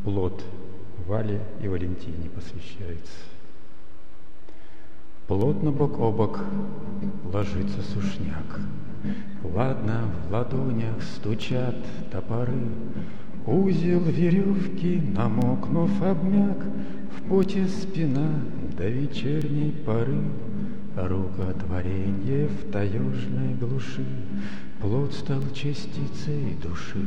Плод Вале и Валентине посвящается. Плотно бок о бок ложится сушняк. Ладно, в ладонях стучат топоры. Узел веревки, намокнув, обмяк. В поте спина до вечерней поры. Рукотворенье в таежной глуши. Плод стал частицей души.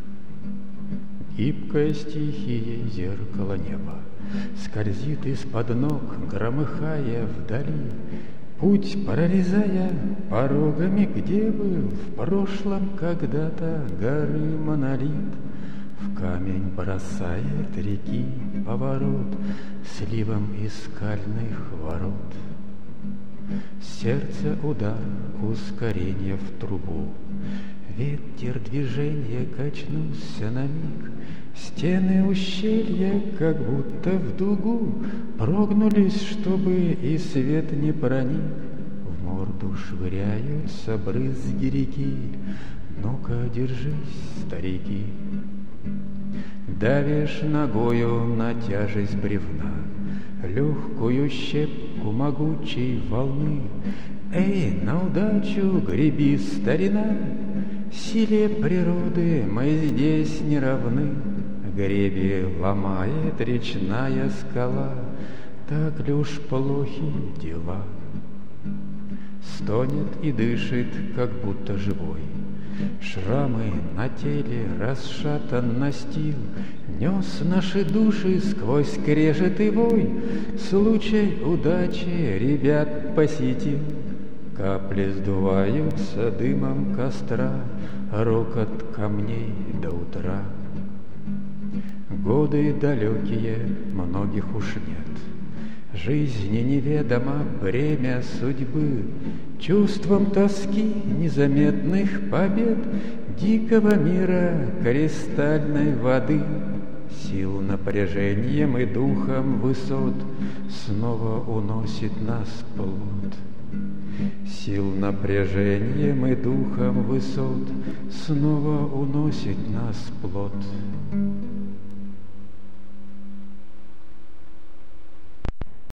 Гибкое стихией зеркало неба скользит из-под ног, громыхая вдали. Путь прорезая порогами, где был в прошлом когда-то горы монолит. В камень бросает реки поворот сливом из скальных ворот. Сердце удар, ускорение в трубу. Ветер движения качнулся на миг. Стены ущелья, как будто в дугу, прогнулись, чтобы и свет не проник. В морду швыряются брызги реки. Ну-ка, держись, старики. Давишь ногою на тяжесть бревна, легкую щепку могучей волны. Эй, на удачу греби, старина, силе природы мы здесь не равны. Греби ломает речная скала, так ли уж плохи дела? Стонет и дышит, как будто живой. Шрамы на теле, расшатан настил, нес наши души сквозь скрежет и вой. Случай удачи ребят посетил. Капли сдуваются дымом костра, рокот камней до утра. Годы далекие, многих уж нет. Жизни неведомо бремя судьбы. Чувством тоски незаметных побед дикого мира кристальной воды. Сил напряжением и духом высот снова уносит нас плод. Сил напряжением и духом высот снова уносит нас плод.